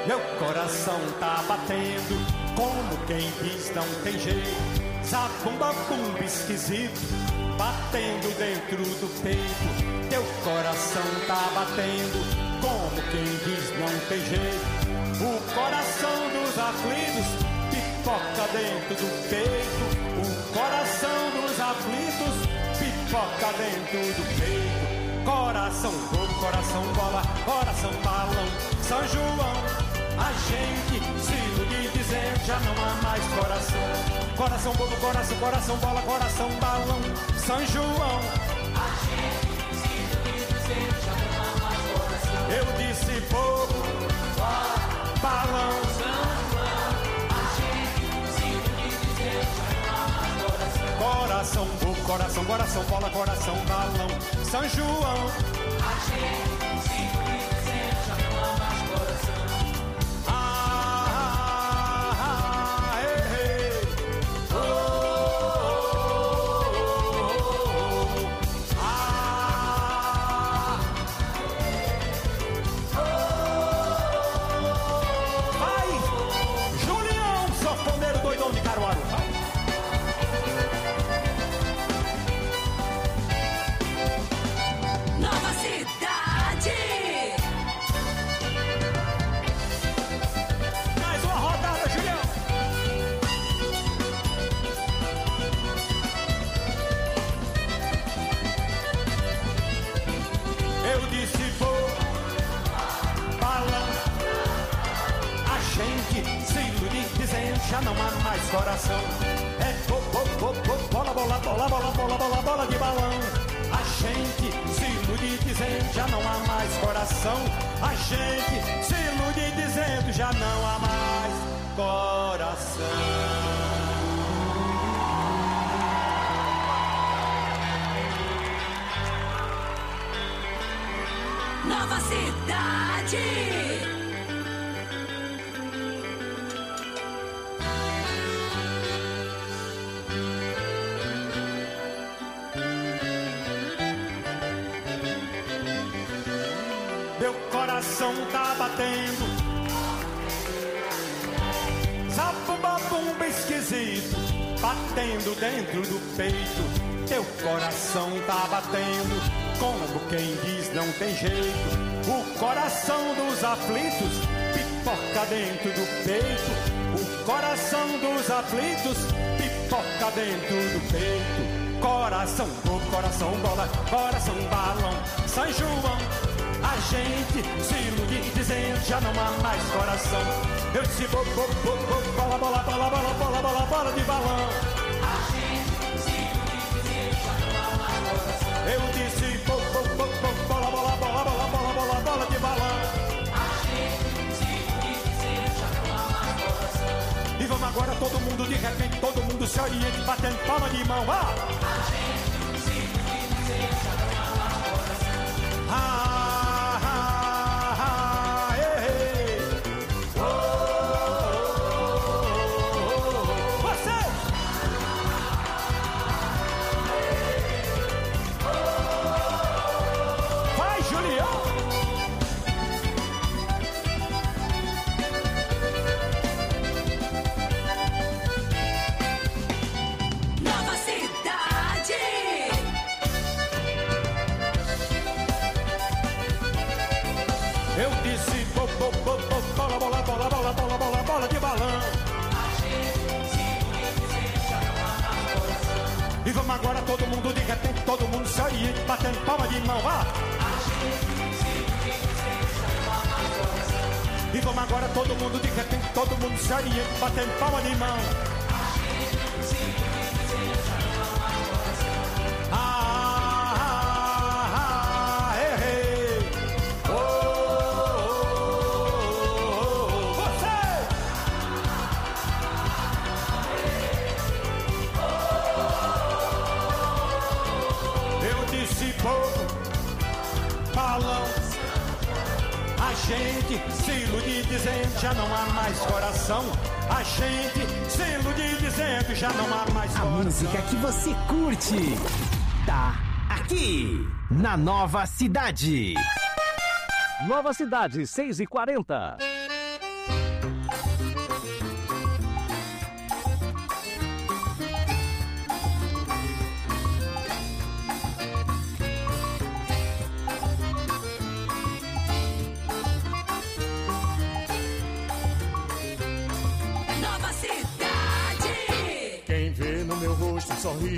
Meu coração tá batendo, como quem diz não tem jeito. Zabumba, bumba esquisito, batendo dentro do peito. Teu coração tá batendo, como quem diz não tem jeito. O coração dos aflitos pipoca dentro do peito. O coração dos aflitos pipoca dentro do peito. Coração bobo, coração bola, coração balão, São João. A gente se ilude dizendo já não há mais coração. Coração bobo, coração, coração bola, coração balão, São João. A gente se ilude dizendo já não há mais coração. Eu disse bobo, bola, balão, São João. A gente se ilude dizendo já não há mais coração. coração bobo, coração, coração bola, coração balão, São João. A gente se ilude dizendo já não há mais coração. Já não há mais coração. É bola, bola, bola, bola, bola, bola, bola de balão. A gente se ilude dizendo já não há mais coração. A gente se ilude dizendo já não há mais coração. Nova Cidade. Meu coração tá batendo, zabumba, bumba esquisito, batendo dentro do peito. Teu coração tá batendo, como quem diz não tem jeito. O coração dos aflitos pipoca dentro do peito. O coração dos aflitos pipoca dentro do peito. Coração bobo, coração bola, coração balão, São João. A gente se ilude dizendo já não há mais coração. Eu disse bola, bola, bola, bola, bola, bola, bola, bola de balão. A gente se ilude dizendo já não há mais coração. Eu disse bola, bola, bola, bola, bola, bola, bola de balão. A gente se ilude dizendo já não há mais coração. E vamos agora todo mundo, de repente todo mundo se oriente, batendo palma de mão. A gente se ilude dizendo já não há mais coração. Eu disse bola, bola, bola, bola, bola, bola, bola de balão. A gente se ilude dizendo já não há mais coração. E vamos agora todo mundo, de repente todo mundo se oriente, batendo palma de mão. A gente se ilude dizendo já não há mais coração. E vamos agora todo mundo, de repente todo mundo se oriente, batendo palma de mão. A gente se ilude dizendo já não há mais coração. Errei. Balão. A gente se ilude dizendo já não há mais coração. A gente se ilude dizendo já não há mais coração. A música que você curte tá aqui na Nova Cidade. Nova Cidade, 6h40.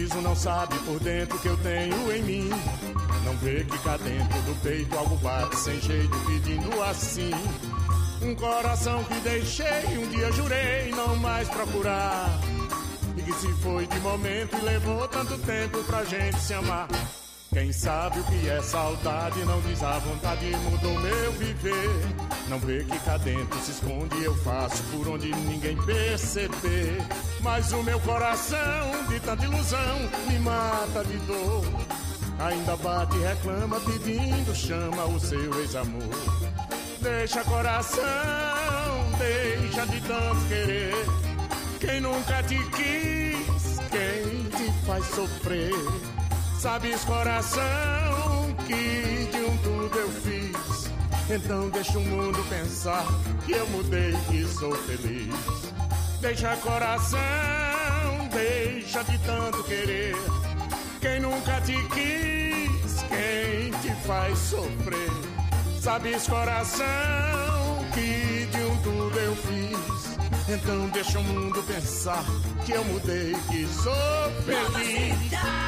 sorriso não sabe por dentro que eu tenho em mim. Não vê que cá dentro do peito algo bate sem jeito pedindo assim. Um coração que deixei, um dia jurei não mais procurar. E que se foi de momento e levou tanto tempo pra gente se amar. Quem sabe o que é saudade não diz a vontade, mudou meu viver. Não vê que cá dentro se esconde, eu faço por onde ninguém perceber. Mas o meu coração de tanta ilusão me mata de dor. Ainda bate e reclama pedindo, chama o seu ex-amor. Deixa coração, deixa de tanto querer. Quem nunca te quis, quem te faz sofrer. Sabes, coração, que de um tudo eu fiz. Então deixa o mundo pensar que eu mudei, que sou feliz. Deixa coração, deixa de tanto querer. Quem nunca te quis, quem te faz sofrer. Sabes, coração, que de um tudo eu fiz. Então deixa o mundo pensar que eu mudei, que sou feliz.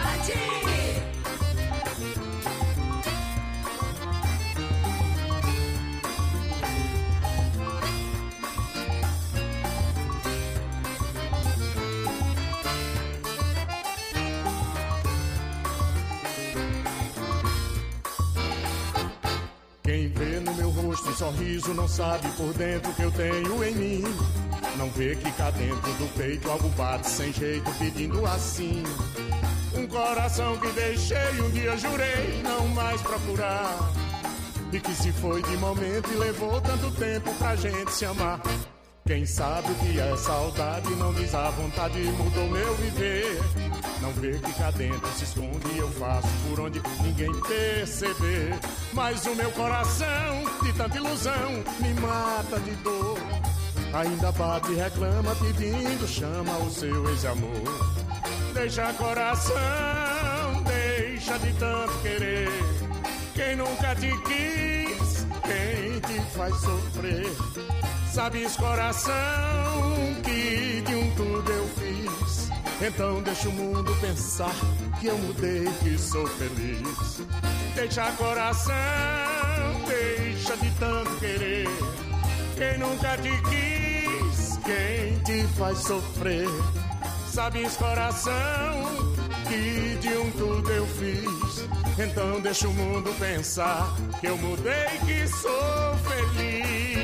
Quem vê no meu rosto um sorriso não sabe por dentro que eu tenho em mim. Não vê que cá dentro do peito algo bate sem jeito pedindo assim. Um coração que deixei, um dia jurei não mais procurar. E que se foi de momento e levou tanto tempo pra gente se amar. Quem sabe o que é saudade não diz a vontade, mudou meu viver. Não vê que cá dentro se esconde e eu faço por onde ninguém perceber. Mas o meu coração de tanta ilusão me mata de dor. Ainda bate e reclama pedindo, chama o seu ex-amor. Deixa coração, deixa de tanto querer. Quem nunca te quis, quem te faz sofrer. Sabes, coração, que de um tudo eu fiz. Então deixa o mundo pensar que eu mudei, que sou feliz. Deixa coração, deixa de tanto querer. Quem nunca te quis, quem te faz sofrer. Sabes, coração, que de um tudo eu fiz. Então deixa o mundo pensar que eu mudei, que sou feliz.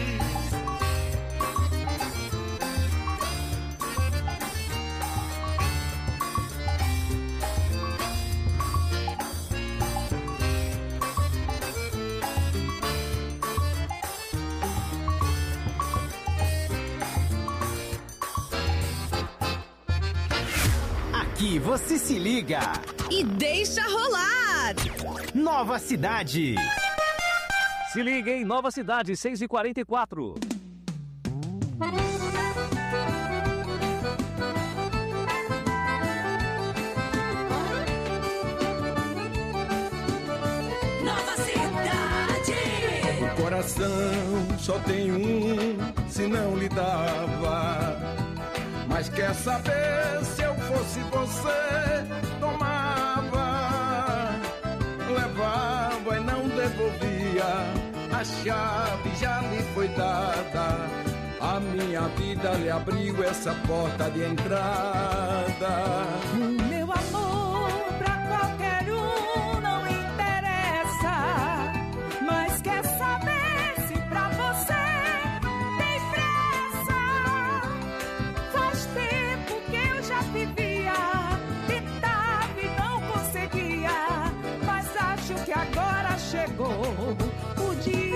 Aqui você se liga e deixa rolar. Nova Cidade. Se liga em Nova Cidade, 6h44. Nova Cidade. O coração só tem um, se não lhe dava. Mas quer saber, se eu fosse você, tomava, levava e não devolvia. A chave já lhe foi dada. A minha vida lhe abriu essa porta de entrada. Meu amor, pra qualquer um não interessa. Mas quer saber se pra você tem pressa? Faz tempo que eu já vivia, tentava e não conseguia. Mas acho que agora chegou o dia.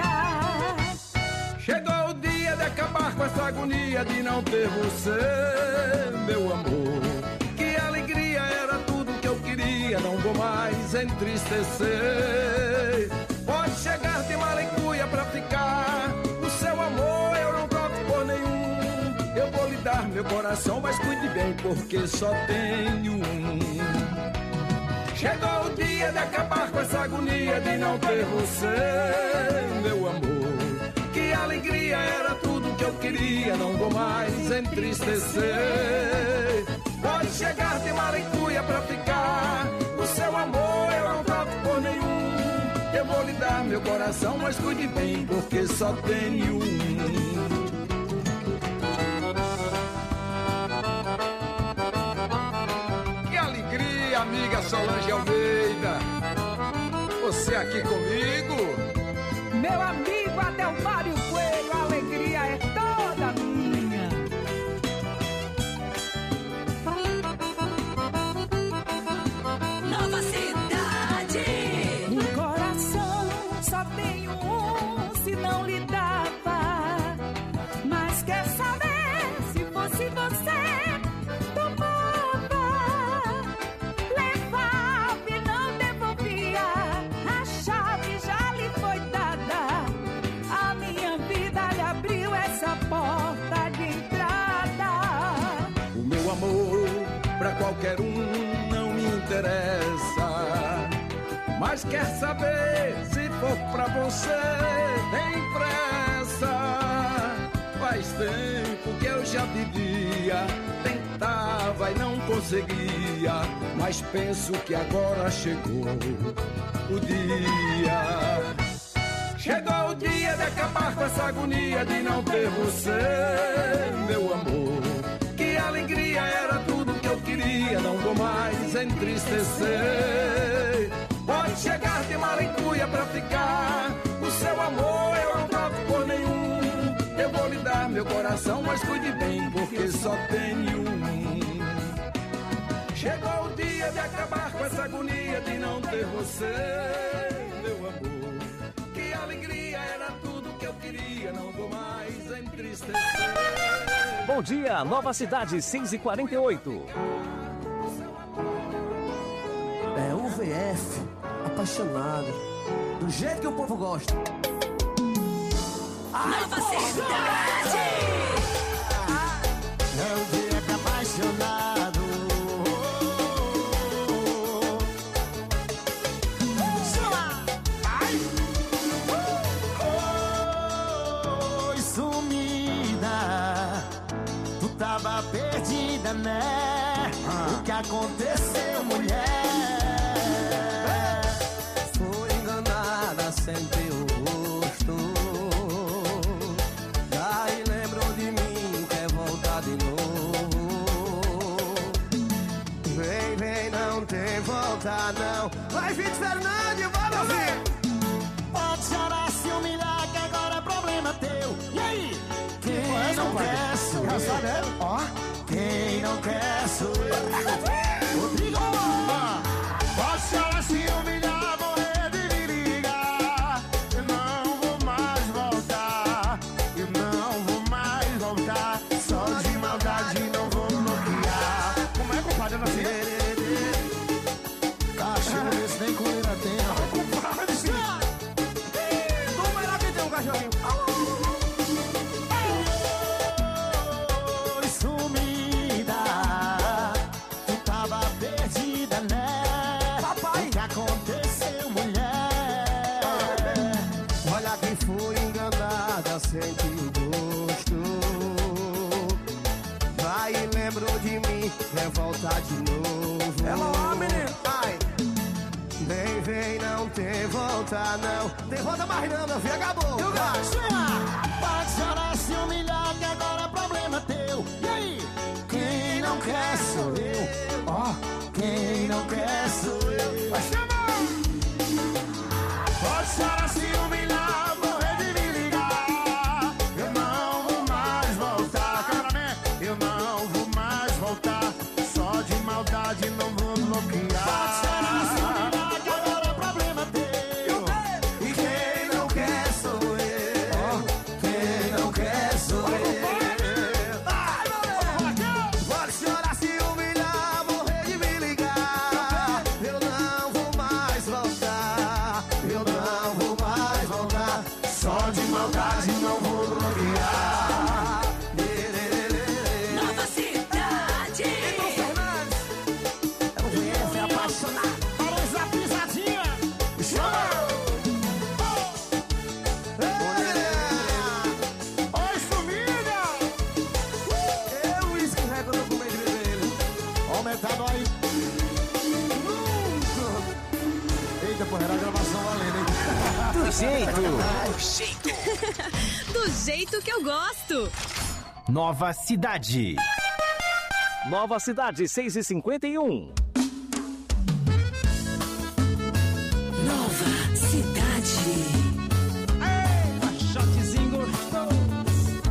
Chegou o dia de acabar com essa agonia de não ter você, meu amor. Que alegria, era tudo que eu queria, não vou mais entristecer. Pode chegar de malicuia pra ficar, o seu amor eu não troco por nenhum. Eu vou lhe dar meu coração, mas cuide bem, porque só tenho um. Chegou o dia de acabar com essa agonia de não ter você, meu amor. Que alegria, era tudo que eu queria, não vou mais entristecer. Pode chegar de malicuia Eu vou lhe dar meu coração, mas cuide bem, porque só tenho um. Que alegria, amiga Solange Almeida, você aqui comigo. Meu amigo Adelmário Coelho, a alegria é toda minha. Nova Cidade. No coração só tenho um, se não lhe dava. Mas quer saber, se fosse você, tomava. Levava e não devolvia, a chave já lhe foi dada. A minha vida lhe abriu essa porta de entrada. O meu amor pra qualquer um não me interessa, mas quer saber, se for pra você, tem pressa. Faz tempo que eu já vivia, tentava e não conseguia, mas penso que agora chegou o dia. Chegou o dia de acabar com essa agonia de não ter você, meu amor. Que alegria, era tudo que eu queria, não vou mais entristecer. Pode chegar de malicuia pra ficar, o seu amor eu não troco por nenhum. Eu vou lhe dar meu coração, mas cuide bem, porque só tenho um. Chegou o dia de acabar com essa agonia de não ter você, meu amor. Que alegria, era tudo que eu queria, não vou mais entristecer. Bom dia, Nova Cidade, 6h48. É o VF, apaixonado, do jeito que o povo gosta. Nova Cidade. É o dia que apaixonado. Oi, sumida, tu tava perdida, né? O que aconteceu, mulher? Foi enganada sem teu rosto. Daí lembrou de mim, quer voltar de novo. Vem, vem, não tem volta não. Vai, Vitor Fernandes, bora ver. Pode chorar, se humilhar, que agora é problema teu. E aí? Quem não quer sou eu. Ó, quem não quer sou eu. Rodrigo, pode chorar, se humilhar, morrer de me ligar. Eu não vou mais voltar. Eu não vou mais voltar. Só de maldade não vou bloquear. Como é, compadre? Eu não sei. Cachorro esse nem comida tem, rapaz. Compadre, sim. Como era que tem um cachorrinho? Oi, sumida, tu tava perdida, né? Papai, o que aconteceu, mulher? Olha que fui enganada, senti o gosto. Vai e lembrou de mim, quer voltar de novo. Ela lá, menino. Ai, vem, vem, não tem volta não. Tem volta mais não, meu filho, acabou. E o gato? Pode chorar, se humilhar, que agora é problema teu. E aí? Quem não quer sou eu. Ó, quem não quer sou eu. Vai chamar! Pode chorar, se humilhar, morrer de me ligar. Eu não vou mais voltar. Cameraman, eu não vou mais voltar. Só de maldade não vou bloquear. Pode chorar, se humilhar, que agora é problema teu. E quem não quer sou eu. Quem não quer sou eu. Pode chorar, se humilhar, morrer de me ligar. Eu não vou mais voltar. Eu não vou mais voltar. Só de maldade não vou bloquear. Nova Cidade. É o VF apaixonado. Para essa pisadinha. Oi, sumida. Eu escorrego no documento dele. Aumentado aí. Eita, porra, era a gravação valendo, hein? jeito. Do jeito que eu gosto. Nova Cidade. Nova Cidade, 6h51. Nova Cidade. Shotzinho gostoso.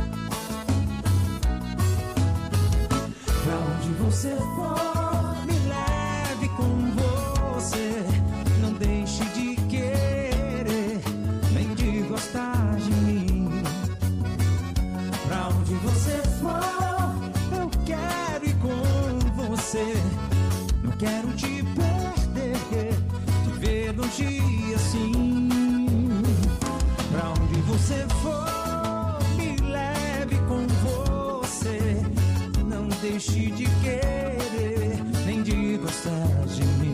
Pra onde você for, me leve com você. Não deixe de querer, nem de gostar de mim. Pra onde você for, eu quero ir com você. Não quero te perder, te ver longe assim. Pra onde você for, me leve com você. Não deixe de querer, nem de gostar de mim.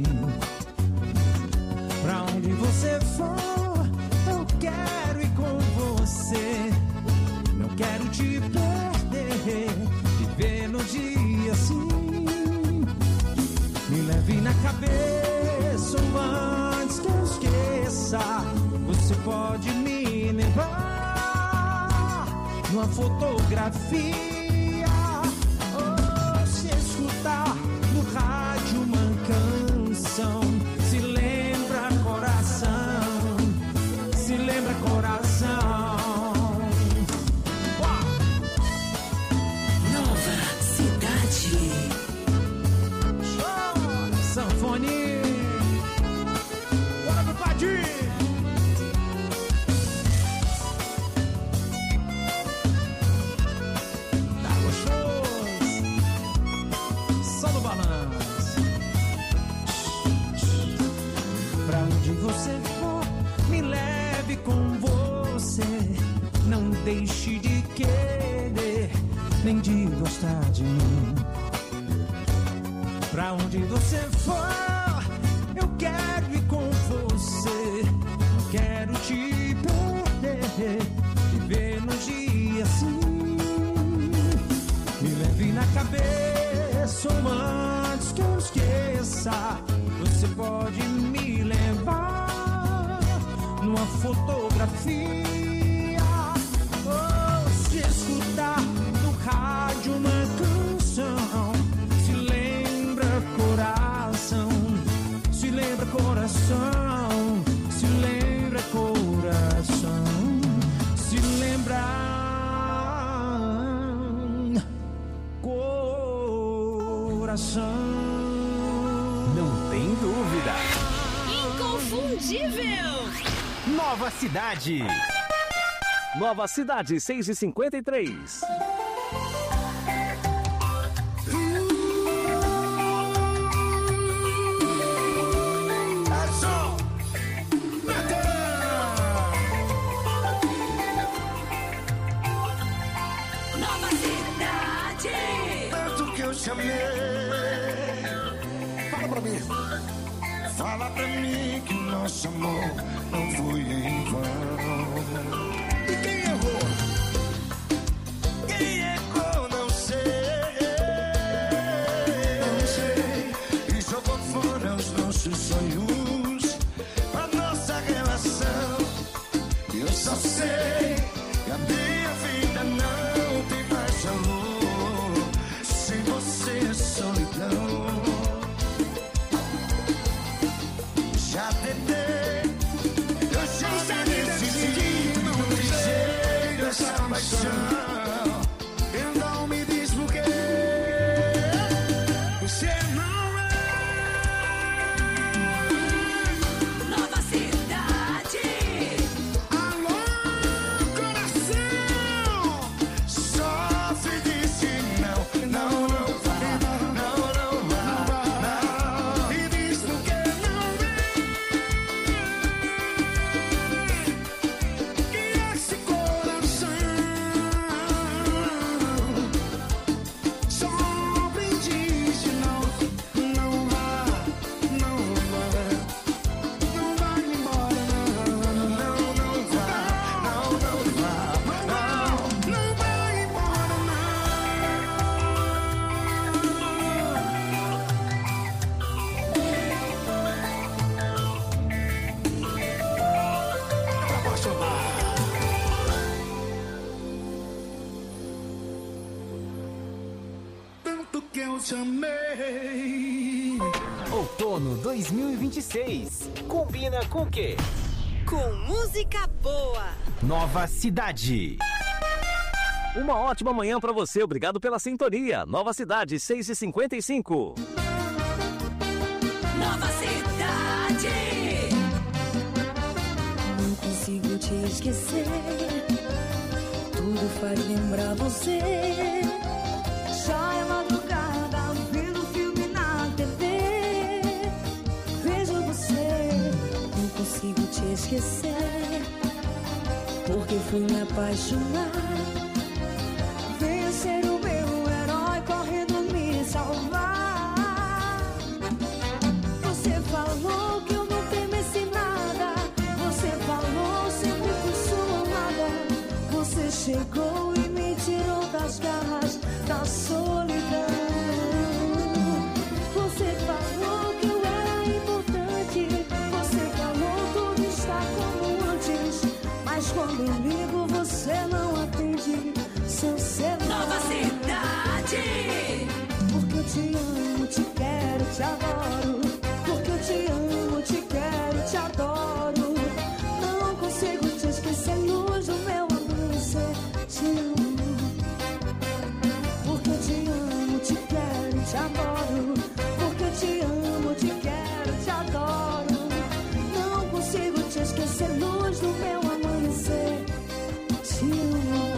Pra onde você for, eu quero ir com você. Não quero te perder, viver no dia assim. Me leve na cabeça antes que eu esqueça. Você pode me levar numa fotografia, ou se escutar no rádio uma canção. Se lembra coração, se lembra coração. Nova Cidade. Sanfone, bora meu padinho. Tá gostoso, só no balanço. Pra onde você for, me leve com você. Não deixe de querer, nem de gostar de mim. Pra onde você for, eu quero ir com você. Não quero te perder, viver no dia assim. Me leve na cabeça antes que eu esqueça. Você pode me levar numa fotografia, ou se escutar no rádio uma canção. Se lembra coração, se lembra coração, se lembra coração, se lembra coração. Não tem dúvida. Inconfundível. Nova Cidade. Nova Cidade, 6h53. Nova Cidade. Tanto que eu chamei. Fala pra mim. Fala pra mim que nosso amor não foi em vão. E quem errou? Quem errou, não sei. Não sei. E jogou fora os nossos sonhos, a nossa relação. Eu só sei que a minha vida não tem mais valor. Sem você é solidão. Já tentei, eu já me decidi, não tem jeito essa paixão. Então me diz por quê você não é. Nova Cidade. Alô, coração, sofre disse não, não, não vai, não, não vai, não. Me diz por que não vem, que esse coração do que eu te amei. Outono 2026. Combina com o quê? Com música boa. Nova Cidade. Uma ótima manhã pra você, obrigado pela sintonia. Nova Cidade, 6h55. Nova Cidade. Não consigo te esquecer. Tudo faz lembrar você. Já é madrugada, vendo filme na TV. Vejo você. Não consigo te esquecer. Porque fui me apaixonar. Venha ser o meu herói correndo me salvar. Você falou que eu não temesse nada. Você falou sempre que sou amada. Você chegou e me tirou das garras da solidão. Você falou que eu era importante. Você falou tudo está como antes. Mas quando eu ligo você não atende seu celular. Nova Cidade. Porque eu te amo, te quero, te adoro. Porque eu te amo, te quero, te adoro. Não consigo te esquecer, luz do meu amanhecer. Te amo. Porque eu te amo, te quero, te adoro. Porque eu te amo, te quero, te adoro. Não consigo te esquecer, luz do meu amanhecer. Te amo.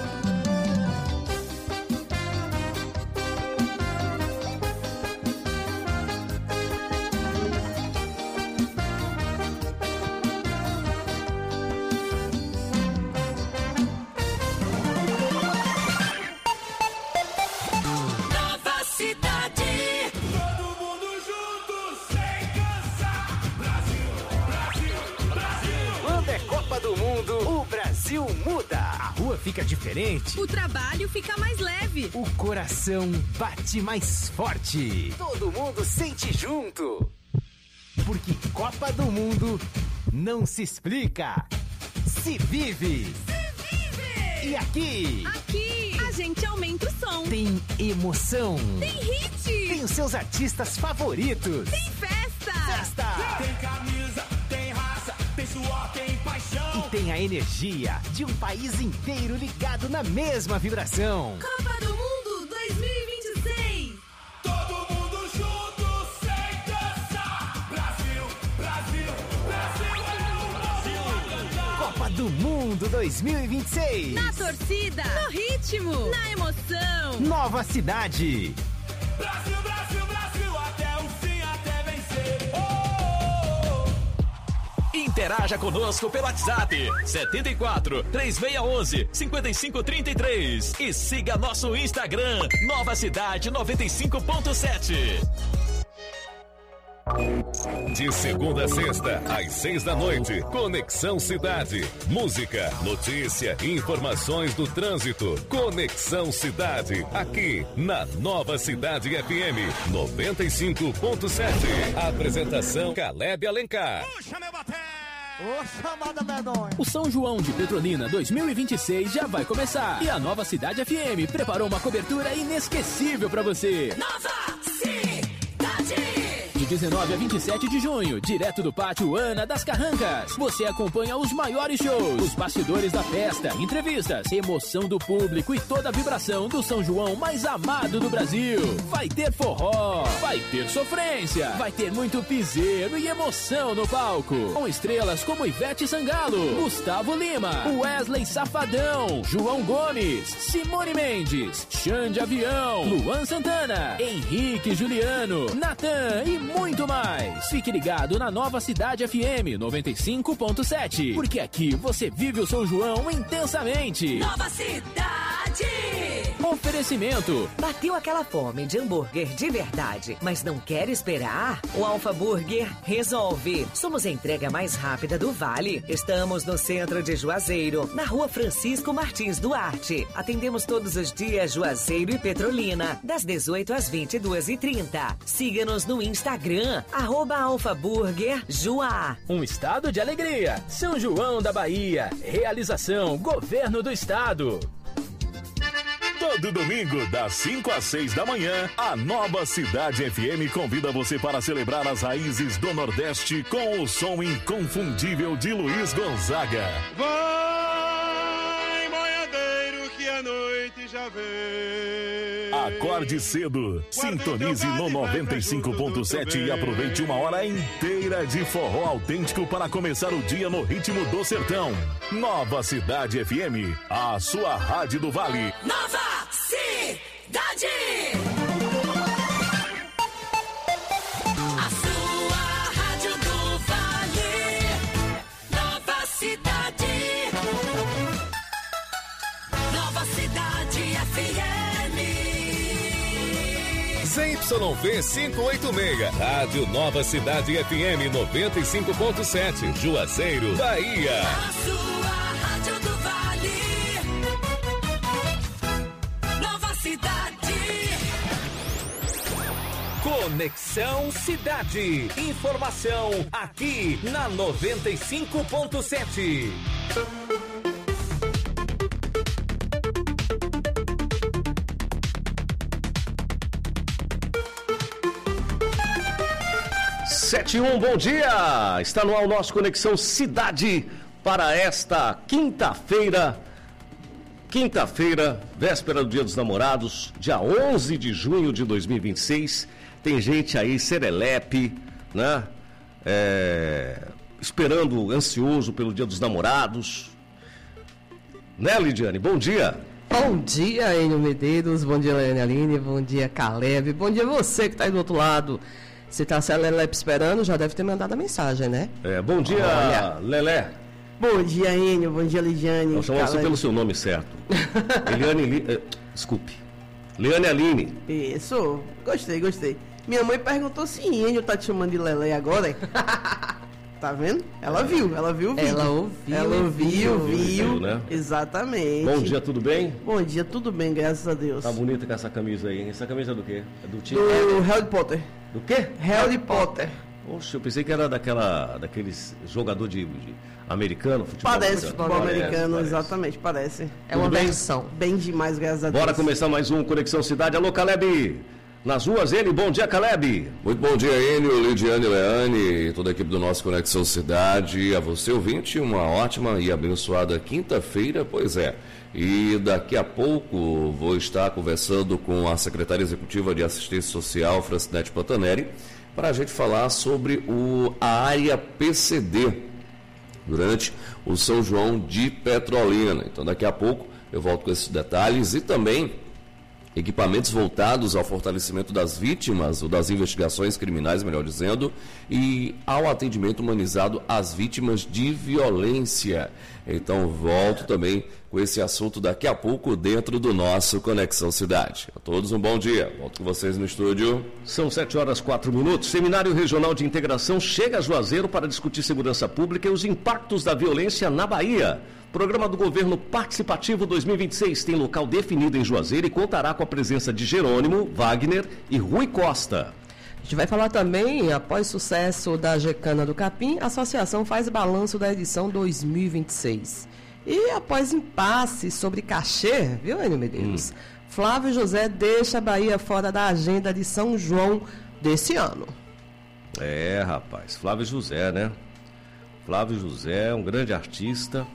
Nova Cidade. Todo mundo junto, sem cansar. Brasil, Brasil, Brasil. Quando é Copa do Mundo, o Brasil muda. A rua fica diferente. O trabalho fica mais leve. O coração bate mais forte. Todo mundo sente junto. Porque Copa do Mundo não se explica, se vive. E aqui Aqui a gente aumenta o som. tem emoção. Tem hit. Tem os seus artistas favoritos. Tem festa. Festa. Tem camisa, tem raça, tem suor, tem paixão. E tem a energia de um país inteiro ligado na mesma vibração. Copa do Mundo 2026. Todo mundo junto, sem cansar. Brasil, Brasil, Brasil é o Brasil a cantar. Copa do Mundo 2026. Na torcida. No ritmo. Na emoção. Nova Cidade. Brasil, Brasil, Brasil, até o fim, até vencer. Oh, oh, oh. Interaja conosco pelo WhatsApp 74 3611 5533 e siga nosso Instagram Nova Cidade 95.7. De segunda a sexta, às 6 da noite, Conexão Cidade. Música, notícia, informações do trânsito. Conexão Cidade, aqui na Nova Cidade FM 95.7. Apresentação Caleb Alencar. Puxa, meu baté! Ô, chamada medonha! O São João de Petrolina 2026 já vai começar e a Nova Cidade FM preparou uma cobertura inesquecível para você. Nova Cidade. De 19 a 27 de junho, direto do Pátio Ana das Carrancas, você acompanha os maiores shows, os bastidores da festa, entrevistas, emoção do público e toda a vibração do São João mais amado do Brasil. Vai ter forró, vai ter sofrência, vai ter muito piseiro e emoção no palco. Com estrelas como Ivete Sangalo, Gustavo Lima, Wesley Safadão, João Gomes, Simone Mendes, Xande Avião, Luan Santana, Henrique Juliano, Natan e muito mais. Fique ligado na Nova Cidade FM 95.7, porque aqui você vive o São João intensamente. Nova Cidade. Oferecimento. Bateu aquela fome de hambúrguer de verdade, mas não quer esperar? O Alfa Burger resolve. Somos a entrega mais rápida do Vale. Estamos no centro de Juazeiro, na Rua Francisco Martins Duarte. Atendemos todos os dias Juazeiro e Petrolina, das 18 às 22h30. Siga-nos no Instagram, @alfaburgerjuá. Um estado de alegria. São João da Bahia. Realização Governo do Estado. Todo domingo, das 5 às 6 da manhã, a Nova Cidade FM convida você para celebrar as raízes do Nordeste com o som inconfundível de Luiz Gonzaga. Vai, boiadeiro, que a noite já vem. Acorde cedo, sintonize no 95.7 e aproveite uma hora inteira de forró autêntico para começar o dia no ritmo do sertão. Nova Cidade FM, a sua rádio do Vale. Nova Cidade. A sua rádio do Vale. Nova Cidade. Nova Cidade FM. ZYV 586, Rádio Nova Cidade FM 95.7, Juazeiro, Bahia. A sua rádio do Vale. Nova Cidade. Conexão Cidade. Informação aqui na 95.7. Bom dia! Está no ar o nosso Conexão Cidade para esta quinta-feira, véspera do Dia dos Namorados, dia 11 de junho de 2026. Tem gente aí, serelepe, né? Esperando, ansioso pelo Dia dos Namorados. Né, Lidiane? Bom dia! Bom dia, Enio Medeiros, bom dia, Leane Aline, bom dia, Caleb, bom dia você que está aí do outro lado. Se está a Lelé esperando, já deve ter mandado a mensagem, né? Bom dia, olha. Lelé. Bom dia, Enio, bom dia, Lidiane. Eu chamo você pelo seu nome certo. Leane Aline. Isso, gostei. Minha mãe perguntou se Enio tá te chamando de Lelé agora. Tá vendo? Ela viu o vídeo. Ela ouviu, né? Exatamente. Bom dia, tudo bem? Bom dia, tudo bem, graças a Deus. Tá bonita com essa camisa aí, hein? Essa camisa é do quê? É do time? Do Harry Potter. Do quê? Harry Potter. Poxa, eu pensei que era daqueles jogador de americano, futebol Parece americano. futebol americano, exatamente, parece. É uma versão. Bem demais, graças a Deus. Bora começar mais um Conexão Cidade. Alô, Caleb! Nas ruas, ele, bom dia, Caleb. Muito bom dia, Enio, Lidiane, Leane e toda a equipe do nosso Conexão Cidade. A você, ouvinte, uma ótima e abençoada quinta-feira, pois é. E daqui a pouco vou estar conversando com a secretária executiva de Assistência Social, Francinete Plataneri, para a gente falar sobre a área PCD durante o São João de Petrolina. Então, daqui a pouco eu volto com esses detalhes e também equipamentos voltados ao fortalecimento das vítimas, ou das investigações criminais, melhor dizendo, e ao atendimento humanizado às vítimas de violência. Então, volto também com esse assunto daqui a pouco dentro do nosso Conexão Cidade. A todos um bom dia. Volto com vocês no estúdio. São 7h04. Seminário Regional de Integração chega a Juazeiro para discutir segurança pública e os impactos da violência na Bahia. Programa do Governo Participativo 2026 tem local definido em Juazeiro e contará com a presença de Jerônimo, Wagner e Rui Costa. A gente vai falar também, após sucesso da Gecana do Capim, a associação faz balanço da edição 2026. E após impasse sobre cachê, viu, Enio Medeiros? Flávio José deixa a Bahia fora da agenda de São João desse ano. Rapaz, Flávio José, né? Flávio José é um grande artista,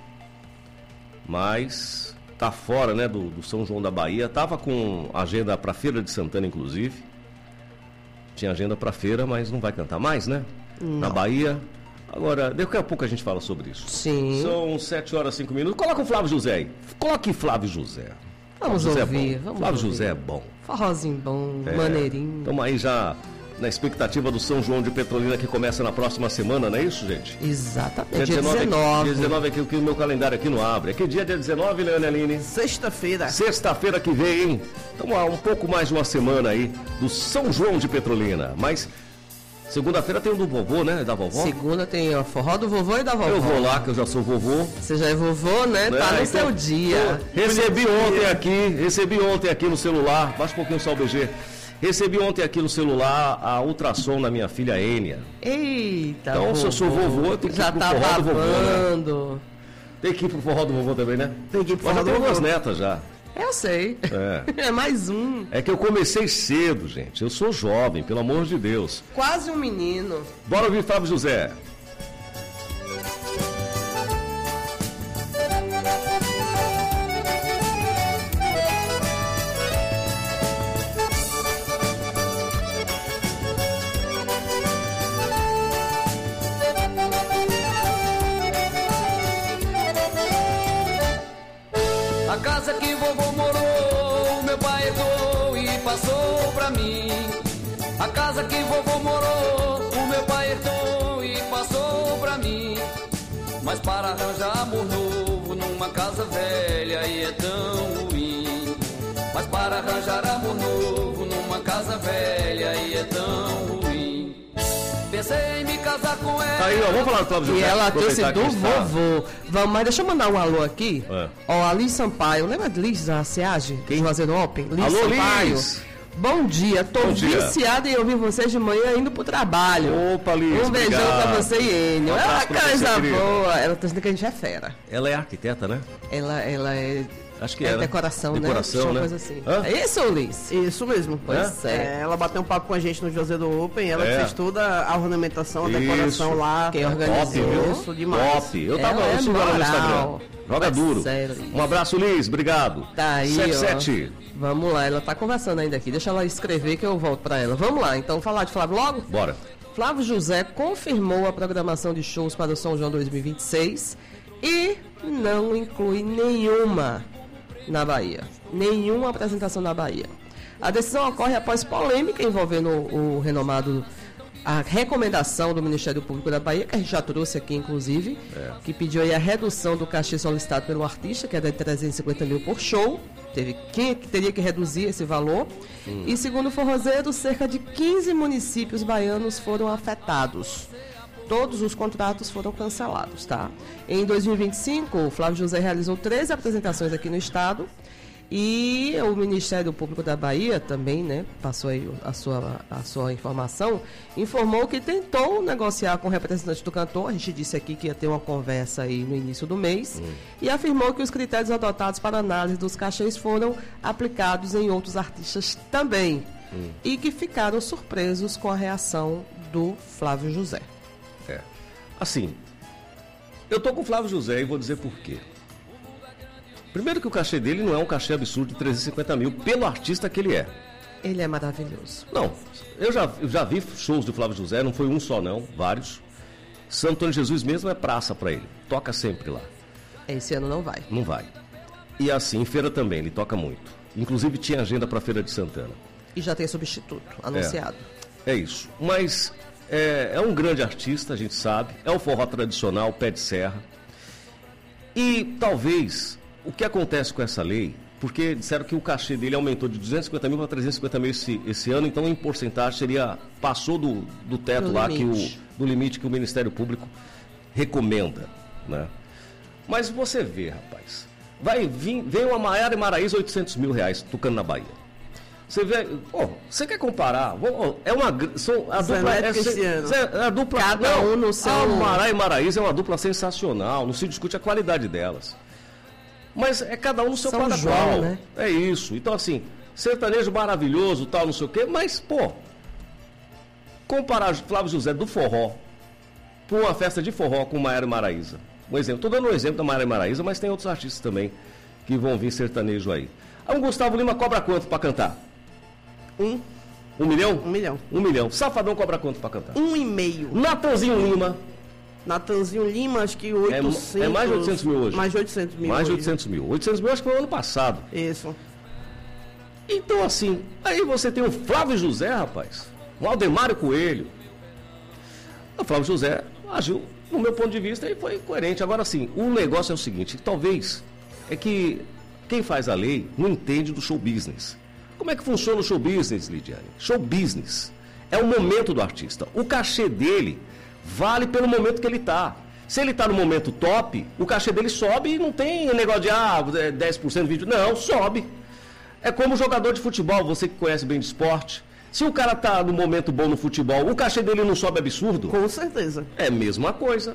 mas tá fora, né, do São João da Bahia. Tava com agenda para Feira de Santana, inclusive. Tinha agenda para feira, mas não vai cantar mais, né? Não. Na Bahia. Agora, daqui a pouco a gente fala sobre isso. Sim. São 7h05. Coloca o Flávio José aí. Coloque Flávio José. Vamos Flávio ouvir. José Flávio José é bom. Forrozinho bom, maneirinho. Estamos aí já na expectativa do São João de Petrolina, que começa na próxima semana, não é isso, gente? Exatamente. Dia 19. Dia 19 aqui, o meu calendário aqui não abre. Que dia 19, Leane Aline? Sexta-feira. Sexta-feira que vem, hein? Então há um pouco mais de uma semana aí do São João de Petrolina. Mas segunda-feira tem o do vovô, né? Da vovó? Segunda tem o forró do vovô e da vovó. Eu vou lá, que eu já sou vovô. Você já é vovô, né? Tá no seu dia. Recebi ontem aqui no celular. Baixa um pouquinho só o BG. Recebi ontem aqui no celular a ultrassom da minha filha Ênia. Eita, então, se eu sou vovô, eu tenho que ir pro forró do vovô, né? Tem que ir pro forró do vovô também, né? Tem que ir pro forró do vovô. Tem 2 netas já. Eu sei. É mais um. É que eu comecei cedo, gente. Eu sou jovem, pelo amor de Deus. Quase um menino. Bora ouvir Flávio José. A casa que vovô morou, meu pai herdou e passou pra mim. A casa que vovô morou, o meu pai herdou e passou pra mim. Mas para arranjar amor novo numa casa velha aí é tão ruim. Mas para arranjar amor novo numa casa velha aí é tão ruim. Pensei em me casar com ela. Aí, ó, vamos falar do Flávio José. E ela trouxe do vovô. Vamos, mas deixa eu mandar um alô aqui. Ó, a Liz Sampaio. Lembra de Liz da SEAG? Quem? Fazendo Open? Liz Alô, Sampaio. Liz. Bom dia, tô viciada em ouvir vocês de manhã indo pro trabalho. Opa, Liz, um beijão obrigado. pra você e Enio. Um É uma abraço pra você, coisa querida. boa. Ela tá dizendo que a gente é fera. Ela é arquiteta, né? Ela é... Acho que é é, né? decoração, Decoração, né? né? Coisa assim. Hã? É isso, Liz? Isso mesmo. Pois é. Ela bateu um papo com a gente no José do Open, ela É. fez toda a ornamentação, a Isso. decoração lá. Quem organizou. Top, viu? Isso, demais. Top. Eu tava Ela é sigo ela no moral. Instagram. Joga Mas duro. sério. Um abraço, Liz. Obrigado. Tá aí, 77. ó. Vamos lá, ela tá conversando ainda aqui. Deixa ela escrever que eu volto pra ela. Vamos lá, então falar de Flávio logo? Bora. Flávio José confirmou a programação de shows para o São João 2026 e não inclui nenhuma na Bahia. Nenhuma apresentação na Bahia. A decisão ocorre após polêmica envolvendo o renomado... A recomendação do Ministério Público da Bahia, que a gente já trouxe aqui, inclusive, que pediu aí a redução do cachê solicitado pelo artista, que é de 350 mil por show. Teria que reduzir esse valor. E segundo o forrozeiro, cerca de 15 municípios baianos foram afetados. Todos os contratos foram cancelados, tá? Em 2025, o Flávio José realizou 13 apresentações aqui no estado. E o Ministério Público da Bahia também, né, passou aí a sua informação, informou que tentou negociar com o representante do cantor, a gente disse aqui que ia ter uma conversa aí no início do mês, e afirmou que os critérios adotados para análise dos cachês foram aplicados em outros artistas também, e que ficaram surpresos com a reação do Flávio José. Assim, eu tô com o Flávio José e vou dizer por quê. Primeiro que o cachê dele não é um cachê absurdo de 350 mil pelo artista que ele é. Ele é maravilhoso. Não, eu já vi shows do Flávio José, não foi um só não, vários. Santo Antônio Jesus mesmo é praça pra ele, toca sempre lá. Esse ano não vai. Não vai. E assim, em feira também, ele toca muito. Inclusive tinha agenda pra Feira de Santana. E já tem substituto anunciado. É isso, mas é um grande artista, a gente sabe, é o forró tradicional, pé de serra. E talvez... O que acontece com essa lei, porque disseram que o cachê dele aumentou de 250 mil para 350 mil esse ano, então em porcentagem passou do teto lá, do limite que o Ministério Público recomenda, né? Mas você vê, rapaz, vem uma Maiara e Maraíza, 800 mil reais tocando na Bahia. Você vê, você quer comparar? A dupla, cada um no seu... A Maiara e Maraíza é uma dupla sensacional, não se discute a qualidade delas. Mas é cada um no seu São qual. João, né? É isso. Então, assim, sertanejo maravilhoso, tal, não sei o quê, mas, comparar Flávio José do forró por uma festa de forró com Maiara e Maraíza. Um exemplo. Estou dando um exemplo da Maiara e Maraíza, mas tem outros artistas também que vão vir sertanejo aí. O Gustavo Lima cobra quanto para cantar? 1 milhão? 1 milhão. 1 milhão. Safadão cobra quanto para cantar? 1,5. Natanzinho Lima. Natanzinho Lima, acho que 800... É mais de 800 mil hoje. Mais de 800 mil Mais de hoje. 800 mil. 800 mil acho que foi ano passado. Isso. Então, assim, aí você tem o Flávio José, rapaz. O Aldemário Coelho. O Flávio José agiu, no meu ponto de vista, e foi coerente. Agora, assim, o negócio é o seguinte, talvez, é que quem faz a lei não entende do show business. Como é que funciona o show business, Lidiane? Show business é o momento do artista. O cachê dele vale pelo momento que ele está. Se ele está no momento top, o cachê dele sobe e não tem negócio de 10%, 20%. Não, sobe. É como jogador de futebol, você que conhece bem de esporte. Se o cara está no momento bom no futebol, o cachê dele não sobe absurdo? Com certeza. É a mesma coisa.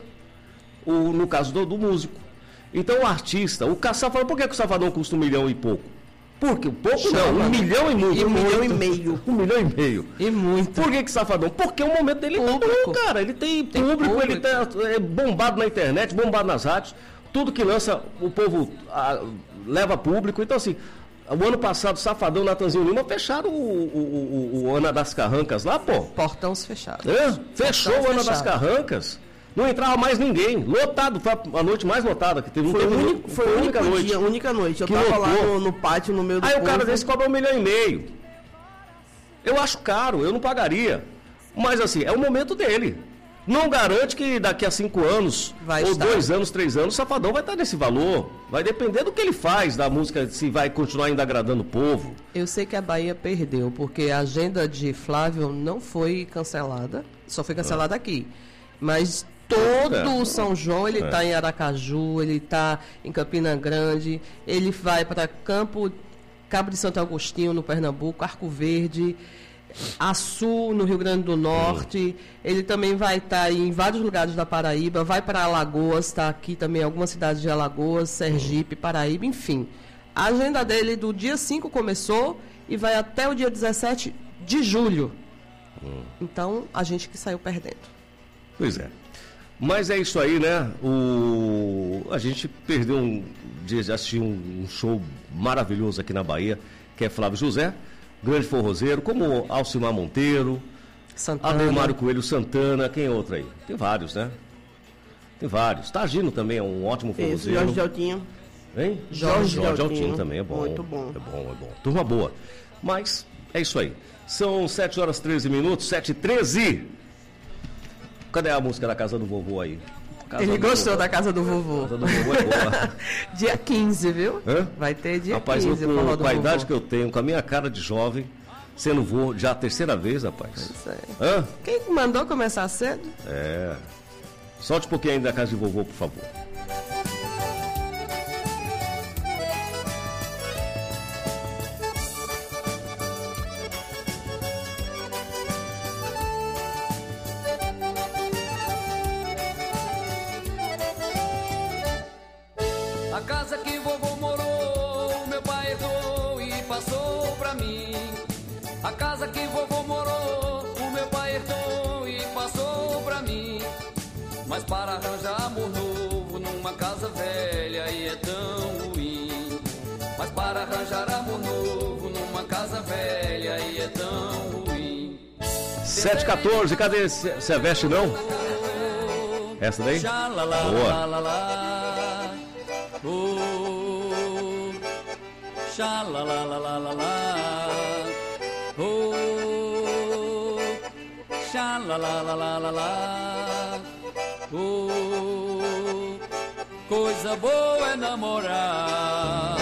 No caso do músico. Então o artista, o Safadão, por que o Safadão custa 1 milhão e pouco? Porque pouco não, 1 milhão e muito. 1 milhão e meio. 1 milhão e meio. E muito. Por que Safadão? Porque o momento dele tá bom, cara. Ele tem público, ele tá bombado na internet, bombado nas rádios. Tudo que lança, o povo leva público. Então, assim, o ano passado, Safadão, Natanzinho Lima fecharam o Ana das Carrancas lá, pô. Portões fechados. Fechou o Ana das Carrancas. Não entrava mais ninguém. Lotado, foi a noite mais lotada que teve. Foi a única noite. Eu tava lá no pátio, no meio do Aí o cara desse cobra 1,5 milhão. Eu acho caro, eu não pagaria. Mas assim, é o momento dele. Não garante que daqui a 5 anos, ou 2 anos, 3 anos, o Safadão vai estar nesse valor. Vai depender do que ele faz da música, se vai continuar ainda agradando o povo. Eu sei que a Bahia perdeu, porque a agenda de Flávio não foi cancelada, só foi cancelada aqui. Mas todo o São João, ele está em Aracaju, ele está em Campina Grande, ele vai para Cabo de Santo Agostinho, no Pernambuco, Arco Verde, Açu, no Rio Grande do Norte. Ele também vai estar em vários lugares da Paraíba, vai para Alagoas, está aqui também algumas cidades de Alagoas, Sergipe, Paraíba, enfim. A agenda dele do dia 5 começou e vai até o dia 17 de julho. Então, a gente que saiu perdendo. Pois é. Mas é isso aí, né? A gente perdeu de assistir um show maravilhoso aqui na Bahia, que é Flávio José, grande forrozeiro, como Alcimar Monteiro, Ademário Coelho Santana, quem é outro aí? Tem vários, né? Tem vários. Tagino também é um ótimo forrozeiro. Jorge Altinho. Hein? Jorge Altinho também é bom. Muito bom. É bom. Turma boa. Mas é isso aí. São 7 horas 13 minutos, 7h13. Cadê a música da Casa do Vovô aí? Ele gostou da Casa do Vovô. Casa do Vovô é boa. Dia 15, viu? Hã? Vai ter dia rapaz, 15. Rapaz, com a idade que eu tenho, com a minha cara de jovem, sendo vô já a terceira vez, rapaz. Hã? Quem mandou começar cedo? Solte um pouquinho ainda da Casa de Vovô, por favor. A casa que vovô morou, meu pai herdou e passou pra mim. A casa que vovô morou, o meu pai herdou e passou pra mim. Mas para arranjar amor novo numa casa velha aí é tão ruim. Mas para arranjar amor novo numa casa velha aí é tão ruim. 7h14, cadê? Você veste não? Essa daí? Boa. Oh, xa la la la la la la. Oh, xa la la la la la la. Oh, coisa boa é namorar.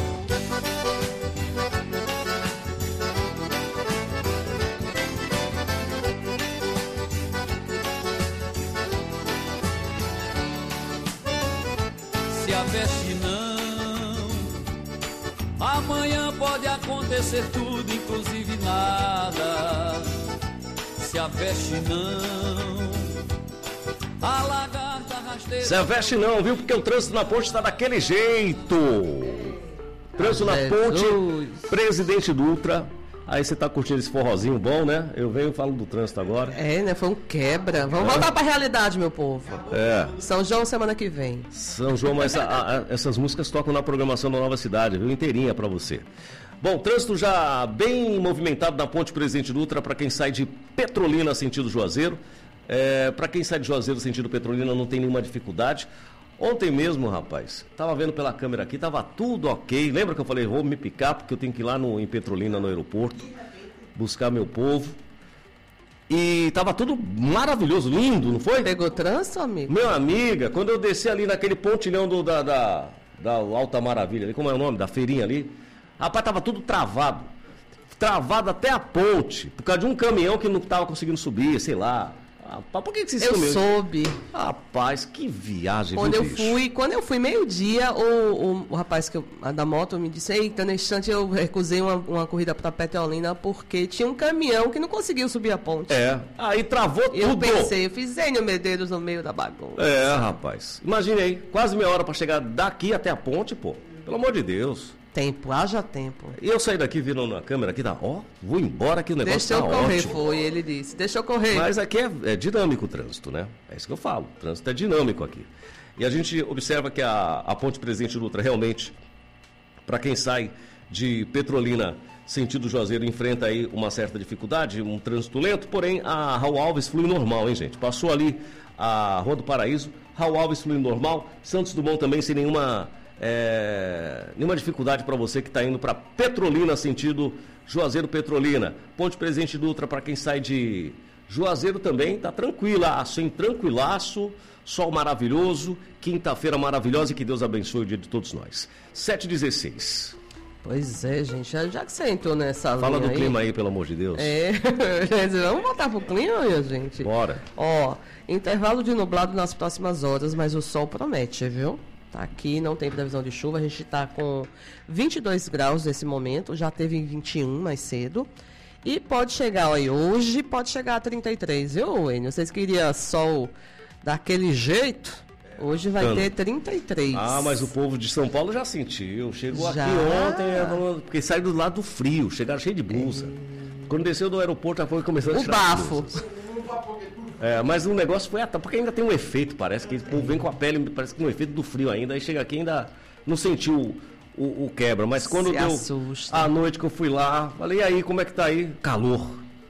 Se a veste não, amanhã pode acontecer tudo, inclusive nada. Se a veste não, a lagarta rasteira. Se a veste não, viu? Porque o trânsito na ponte está daquele jeito. Trânsito na ponte, Presidente Dutra. Aí você tá curtindo esse forrozinho bom, né? Eu venho e falo do trânsito agora. Né? Foi um quebra. Vamos voltar pra realidade, meu povo. São João semana que vem. São João, mas essas músicas tocam na programação da Nova Cidade, viu? Inteirinha pra você. Bom, trânsito já bem movimentado na ponte Presidente Dutra para quem sai de Petrolina sentido Juazeiro. Para quem sai de Juazeiro sentido Petrolina não tem nenhuma dificuldade. Ontem mesmo, rapaz, tava vendo pela câmera aqui, tava tudo ok. Lembra que eu falei, vou me picar porque eu tenho que ir lá em Petrolina, no aeroporto, buscar meu povo. E tava tudo maravilhoso, lindo, não foi? Pegou trânsito, amigo? Meu amiga, quando eu desci ali naquele pontilhão da Alta Maravilha, ali, como é o nome? Da feirinha ali. Rapaz, tava tudo travado. Travado até a ponte, por causa de um caminhão que não tava conseguindo subir, sei lá. Rapaz, por que você Eu soube. Rapaz, que viagem, Quando eu fui meio-dia, o rapaz da moto me disse, eita, nesse instante eu recusei uma corrida para Petrolina porque tinha um caminhão que não conseguiu subir a ponte. Aí travou tudo. Eu fiz Enio Medeiros no meio da bagunça. Rapaz. Imagine aí, quase meia hora para chegar daqui até a ponte, pô. Pelo amor de Deus. Tempo, haja tempo. E eu saí daqui, vindo na câmera aqui, tá, vou embora que o negócio tá ótimo. Deixa eu correr, ótimo. ele disse, deixa eu correr. Mas aqui é dinâmico o trânsito, né? É isso que eu falo, o trânsito é dinâmico aqui. E a gente observa que a ponte Presidente Dutra realmente, para quem sai de Petrolina, sentido Juazeiro, enfrenta aí uma certa dificuldade, um trânsito lento, porém a Raul Alves flui normal, hein, gente? Passou ali a Rua do Paraíso, Raul Alves flui normal, Santos Dumont também sem nenhuma dificuldade para você que está indo para Petrolina, sentido Juazeiro Petrolina. Ponte Presidente Dutra para quem sai de Juazeiro também, tá tranquilaço, hein? Tranquilaço, sol maravilhoso, quinta-feira maravilhosa e que Deus abençoe o dia de todos nós. 7h16. Pois é, gente, já que você entrou nessa Fala linha do clima aí, pelo amor de Deus. Vamos voltar pro clima, minha gente? Bora. Intervalo de nublado nas próximas horas, mas o sol promete, viu? Aqui não tem previsão de chuva, a gente está com 22 graus nesse momento, já teve 21 mais cedo. E pode chegar aí, hoje pode chegar a 33, viu, Enio? Vocês queriam sol daquele jeito? Hoje vai ter 33. Ah, mas o povo de São Paulo já sentiu. Chegou aqui ontem, porque sai do lado do frio, chegaram cheio de blusa. Quando desceu do aeroporto já foi começando a tirar bafo. Mas o negócio foi porque ainda tem um efeito, parece que o povo vem com a pele, parece que tem um efeito do frio ainda, aí chega aqui ainda não sentiu o quebra, mas quando deu a noite que eu fui lá, falei, e aí, como é que tá aí? Calor.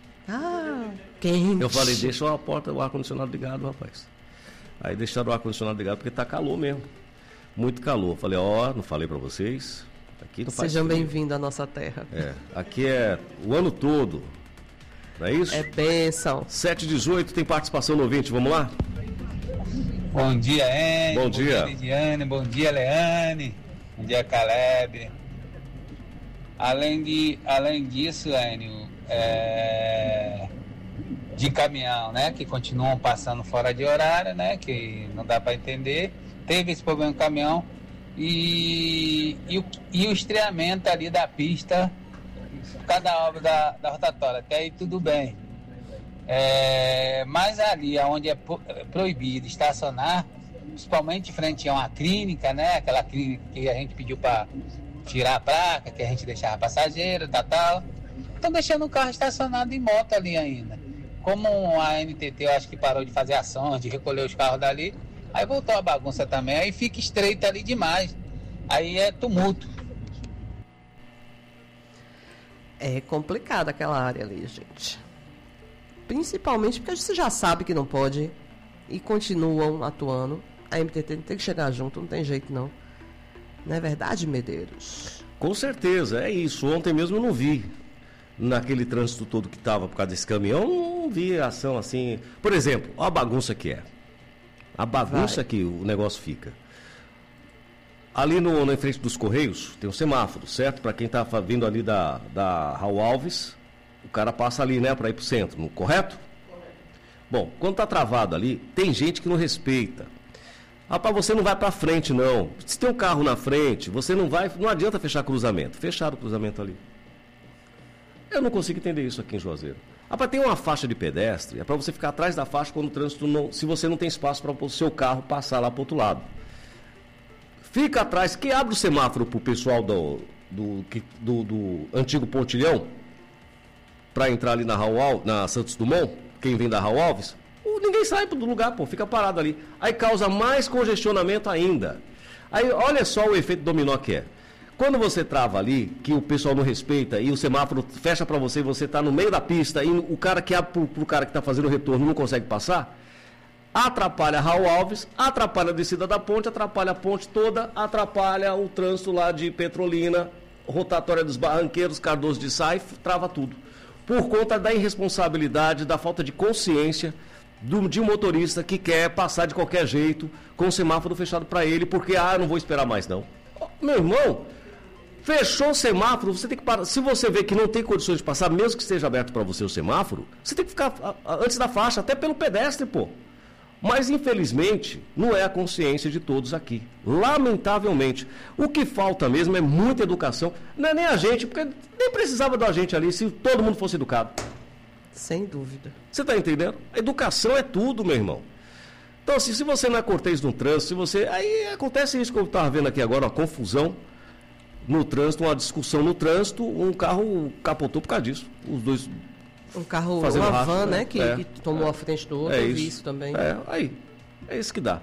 Quente. Eu falei, deixa a porta, o ar-condicionado ligado, rapaz. Aí deixaram o ar-condicionado ligado porque tá calor mesmo. Muito calor. Falei, não falei pra vocês. Aqui não faz Sejam bem-vindos à nossa terra. Aqui é o ano todo. Não é isso? É bênção. 7h18, tem participação no ouvinte, vamos lá? Bom dia, Enio. Bom dia. Bom dia, Lidiane. Bom dia, Leane. Bom dia, Caleb. Além disso, Enio, de caminhão, né, que continuam passando fora de horário, né, que não dá para entender. Teve esse problema no caminhão e o estreamento ali da pista, cada obra da rotatória, até aí tudo bem. Mas ali onde é proibido estacionar, principalmente frente a uma clínica, né, aquela clínica que a gente pediu para tirar a placa, que a gente deixava passageiro, tal, estão deixando o carro estacionado em moto ali ainda. Como a NTT, eu acho que parou de fazer ações, de recolher os carros dali, aí voltou a bagunça também, aí fica estreito ali demais, aí é tumulto. É complicado aquela área ali, gente. Principalmente porque você já sabe que não pode e continuam atuando. A MTT tem que chegar junto, não tem jeito não. Não é verdade, Medeiros? Com certeza, é isso. Ontem mesmo eu não vi. Naquele trânsito todo que estava por causa desse caminhão, não vi ação assim. Por exemplo, olha a bagunça que é. A bagunça que o negócio fica. Ali na frente dos Correios, tem um semáforo, certo? Para quem está vindo ali da Raul Alves, o cara passa ali, né, para ir para o centro, correto? Bom, quando está travado ali, tem gente que não respeita. Rapaz, você não vai para frente, não. Se tem um carro na frente, você não adianta fechar cruzamento. Fecharam o cruzamento ali. Eu não consigo entender isso aqui em Juazeiro. Rapaz, tem uma faixa de pedestre, é para você ficar atrás da faixa quando o trânsito se você não tem espaço para o seu carro passar lá para o outro lado. Fica atrás, quem abre o semáforo para o pessoal do antigo pontilhão, para entrar ali na Santos Dumont, quem vem da Raul Alves, ninguém sai do lugar, fica parado ali. Aí causa mais congestionamento ainda. Aí olha só o efeito dominó que é. Quando você trava ali, que o pessoal não respeita e o semáforo fecha para você e você está no meio da pista e o cara que abre para o cara que está fazendo o retorno não consegue passar, atrapalha a Raul Alves, atrapalha a descida da ponte, atrapalha a ponte toda, atrapalha o trânsito lá de Petrolina, rotatória dos Barranqueiros, Cardoso de Sá, trava tudo. Por conta da irresponsabilidade, da falta de consciência de um motorista que quer passar de qualquer jeito com o semáforo fechado para ele, porque, não vou esperar mais não. Meu irmão, fechou o semáforo, você tem que parar. Se você vê que não tem condições de passar, mesmo que esteja aberto para você o semáforo, você tem que ficar antes da faixa, até pelo pedestre, Mas, infelizmente, não é a consciência de todos aqui. Lamentavelmente. O que falta mesmo é muita educação. Não é nem a gente, porque nem precisava da gente ali se todo mundo fosse educado. Sem dúvida. Você está entendendo? A educação é tudo, meu irmão. Então, assim, se você não é cortês no trânsito, aí acontece isso que eu estava vendo aqui agora, uma confusão. no trânsito, uma discussão no trânsito, um carro capotou por causa disso. Os dois um carro, fazendo uma racha, van, né, que tomou a frente do outro, eu vi isso também. É isso que dá.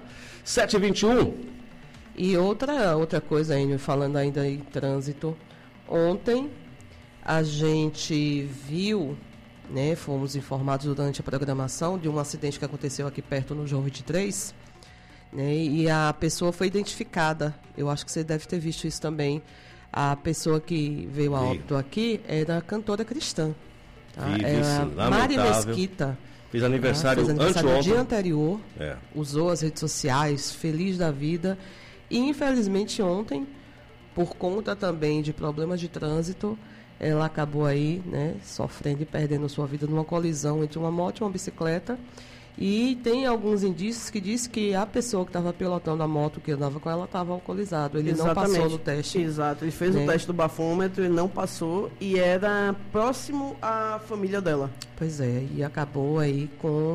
7h21. E outra coisa, Enio, falando ainda em trânsito, ontem a gente viu, né, fomos informados durante a programação de um acidente que aconteceu aqui perto no João 23, né, e a pessoa foi identificada. Eu acho que você deve ter visto isso também. A pessoa que veio a óbito aqui era cantora cristã. Tá? Era Mari Mesquita. Fez aniversário anteontem. No dia anterior, usou as redes sociais, feliz da vida. E infelizmente ontem, por conta também de problemas de trânsito, ela acabou aí, né, sofrendo e perdendo sua vida numa colisão entre uma moto e uma bicicleta. E tem alguns indícios que diz que a pessoa que estava pilotando a moto que andava com ela estava alcoolizado. Ele não passou no teste. Exato, ele fez o teste do bafômetro, ele não passou e era próximo à família dela. Pois é, e acabou aí com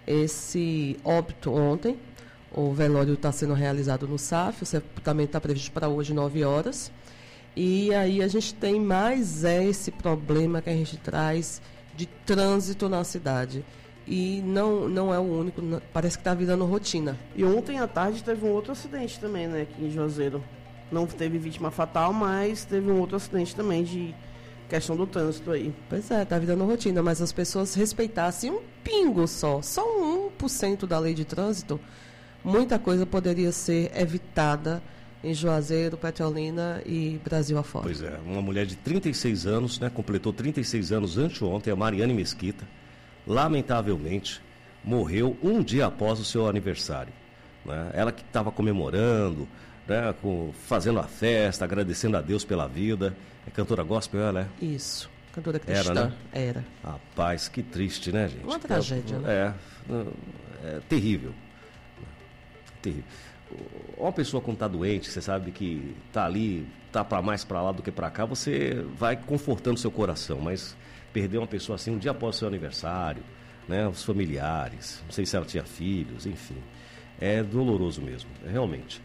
esse óbito ontem. O velório está sendo realizado no SAF, o sepultamento está previsto para hoje, 9 horas. E aí a gente tem mais esse problema que a gente traz de trânsito na cidade. E não é o único, parece que está virando rotina. E ontem à tarde teve um outro acidente também, né, aqui em Juazeiro. Não teve vítima fatal, mas teve um outro acidente também de questão do trânsito aí. Pois é, está virando rotina, mas as pessoas respeitassem um pingo só 1% da lei de trânsito, muita coisa poderia ser evitada em Juazeiro, Petrolina e Brasil afora. Pois é, uma mulher de 36 anos, né, completou 36 anos anteontem, a Mariane Mesquita, lamentavelmente, morreu um dia após o seu aniversário. Né? Ela que estava comemorando, né, fazendo a festa, agradecendo a Deus pela vida. É cantora gospel, ela é? Isso, cantora cristã. Era, né? Era. Rapaz, que triste, né, gente? Uma tragédia, né? É terrível. Terrível. Uma pessoa quando está doente, você sabe que está ali, está para mais para lá do que para cá, você vai confortando seu coração, mas perder uma pessoa assim um dia após o seu aniversário, né, os familiares, não sei se ela tinha filhos, enfim, é doloroso mesmo, realmente.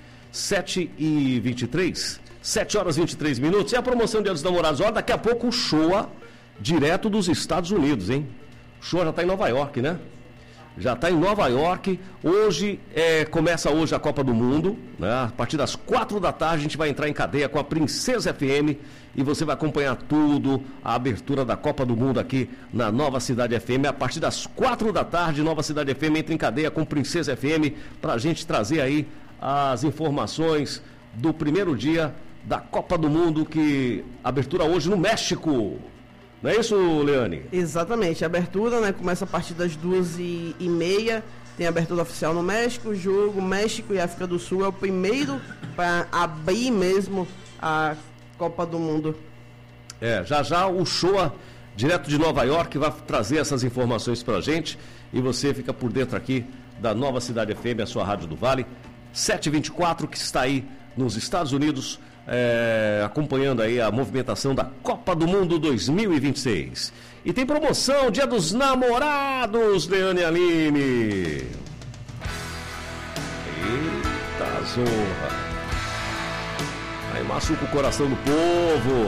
7h23, 7 horas e 23 minutos, e a promoção Dia dos Namorados, olha, daqui a pouco o Showa, direto dos Estados Unidos, hein? O Showa já está em Nova York, né? Já está em Nova York. Hoje, começa hoje a Copa do Mundo, né? A partir das 4 da tarde a gente vai entrar em cadeia com a Princesa FM e você vai acompanhar tudo, a abertura da Copa do Mundo aqui na Nova Cidade FM. A partir das 4 da tarde, Nova Cidade FM entra em cadeia com Princesa FM para a gente trazer aí as informações do primeiro dia da Copa do Mundo, que abertura hoje no México. Não é isso, Leane? Exatamente, a abertura, né, começa a partir das 2h30, tem a abertura oficial no México, o jogo México e África do Sul é o primeiro para abrir mesmo a Copa do Mundo. Já o Showa, direto de Nova York, vai trazer essas informações pra gente e você fica por dentro aqui da Nova Cidade FM, a sua Rádio do Vale, 7h24, que está aí nos Estados Unidos, acompanhando aí a movimentação da Copa do Mundo 2026. E tem promoção, Dia dos Namorados, Leane e Aline. Eita zorra. Aí machuca o coração do povo.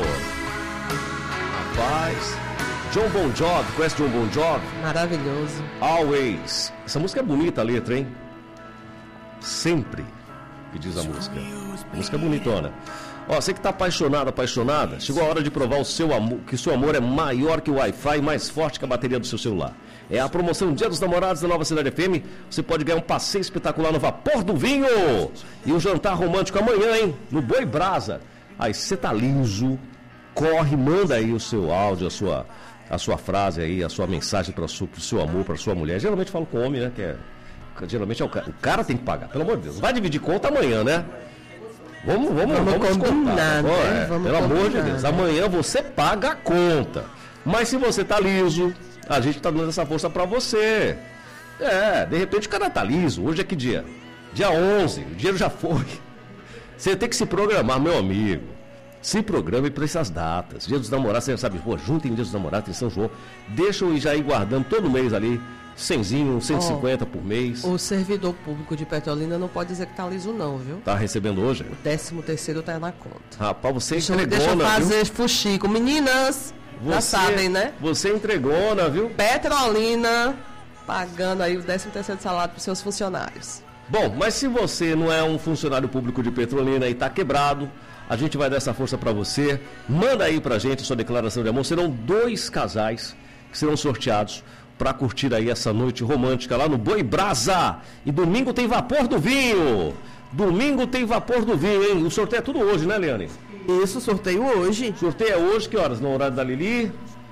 Rapaz. John Bon Jovi, conhece John Bon Jovi? Maravilhoso. Always. Essa música é bonita, a letra, hein? Sempre, que diz a música. A música é bonitona. Ó, você que tá apaixonado, apaixonada, chegou a hora de provar o seu amor, que o seu amor é maior que o Wi-Fi, mais forte que a bateria do seu celular. É a promoção Dia dos Namorados da Nova Cidade FM. Você pode ganhar um passeio espetacular no Vapor do Vinho e um jantar romântico amanhã, hein? No Boi Brasa. Aí, se você tá liso, corre, manda aí o seu áudio, a sua frase aí, a sua mensagem para o seu amor, para sua mulher. Geralmente falo com homem, né? Geralmente é o cara tem que pagar, pelo amor de Deus. Vai dividir conta amanhã, né? Vamos combinar, né? Pelo amor de Deus. Amanhã você paga a conta. Mas se você tá liso, a gente tá dando essa força pra você. De repente o cara tá liso. Hoje é que dia? Dia 11, o dinheiro já foi. Você tem que se programar, meu amigo. Se programe para essas datas. Dia dos Namorados, você já sabe, juntem Dia dos Namorados em São João. Deixa eu já ir guardando todo mês ali 100zinho, 150 por mês. O servidor público de Petrolina não pode dizer que tá liso não, viu? Tá recebendo hoje? O 13º tá na conta. Rapaz, você Deixa entregona, eu fazer viu? fuxico. Meninas, já sabem, né? Você entregona, viu? Petrolina pagando aí o 13º salário para os seus funcionários. Bom, mas se você não é um funcionário público de Petrolina e tá quebrado, a gente vai dar essa força para você. Manda aí pra gente sua declaração de amor. Serão 2 casais que serão sorteados para curtir aí essa noite romântica lá no Boi Brasa. E domingo tem Vapor do Vinho. Domingo tem Vapor do Vinho, hein? O sorteio é tudo hoje, né, Leane? Isso, sorteio hoje. Sorteio é hoje, que horas? No horário da Lili.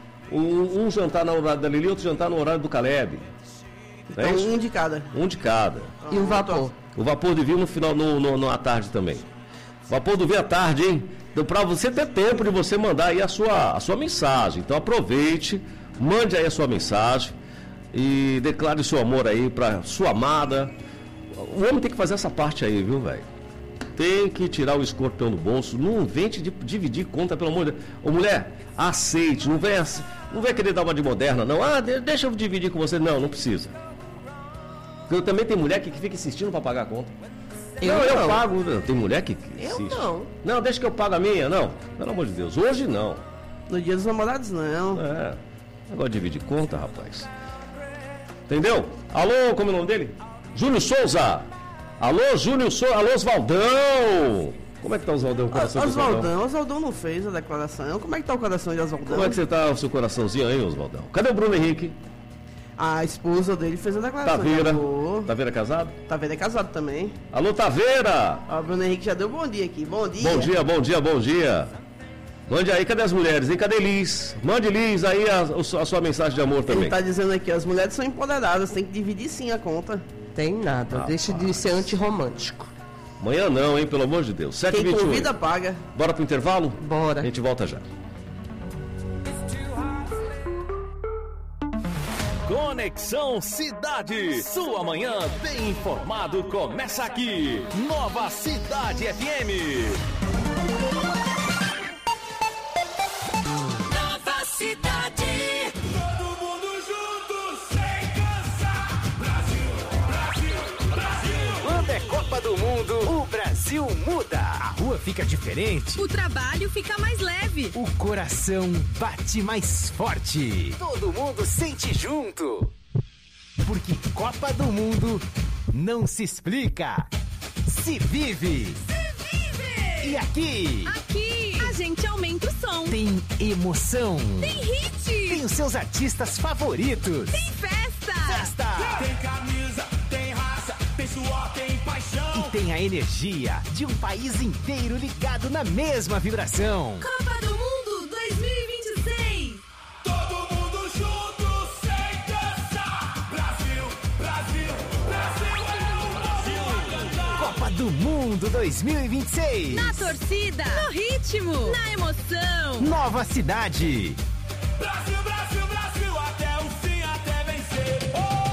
Um jantar no horário da Lili, outro jantar no horário do Caleb. Então, um de cada. Um de cada. E o vapor? O Vapor do Vinho no final, à tarde também. Vapor do Vinho à tarde, hein? Então, para você ter tempo de você mandar aí a sua mensagem. Então aproveite. Mande aí a sua mensagem e declare seu amor aí pra sua amada. O homem tem que fazer essa parte aí, viu, velho? Tem que tirar o escorpião do bolso. Não invente de dividir conta, pelo amor de Deus. Ô, mulher, aceite. Não vai querer dar uma de moderna, não. Ah, deixa eu dividir com você. Não precisa. Porque também tem mulher que fica insistindo pra pagar a conta. Eu pago. Tem mulher que insiste. Não, deixa que eu pago a minha. Não, pelo amor de Deus. Hoje não. No dia dos namorados, não. Agora dividir conta, rapaz. Entendeu? Alô, como é o nome dele? Júlio Souza. Alô, Júlio Souza. Alô, Osvaldão. Como é que tá o Osvaldão? Osvaldão não fez a declaração. Como é que tá o coração de Osvaldão? Como é que você tá o seu coraçãozinho aí, Osvaldão? Cadê o Bruno Henrique? A esposa dele fez a declaração. Taveira é casado? Taveira é casado também. Alô, Taveira. O Bruno Henrique já deu bom dia aqui. Bom dia. Bom dia. Mande aí, cadê as mulheres, hein? Cadê Liz? Mande, Liz, aí a sua mensagem de amor também. Ele tá dizendo aqui, as mulheres são empoderadas, tem que dividir sim a conta. Tem nada, deixa de ser antirromântico. Amanhã não, hein? Pelo amor de Deus. 7h28. Quem convida, paga. Bora pro intervalo? Bora. A gente volta já. Conexão Cidade. Sua manhã bem informado começa aqui. Nova Cidade FM. Nova Cidade. Todo mundo junto, sem cansar. Brasil. Quando é Copa do Mundo, o Brasil muda. A rua fica diferente. O trabalho fica mais leve. O coração bate mais forte. Todo mundo sente junto. Porque Copa do Mundo não se explica, se vive. E aqui a gente aumenta o som. Tem emoção. Tem hit. Tem os seus artistas favoritos. Tem festa. Tem camisa, tem raça, tem suor, tem paixão. E tem a energia de um país inteiro ligado na mesma vibração. Copa do Mundo 2026. Todo mundo junto, sem cansar. Brasil é o Brasil vai cantar. Copa do Mundo 2026. Na torcida, no ritmo, na emoção. Nova Cidade. Brasil, até o fim, até vencer.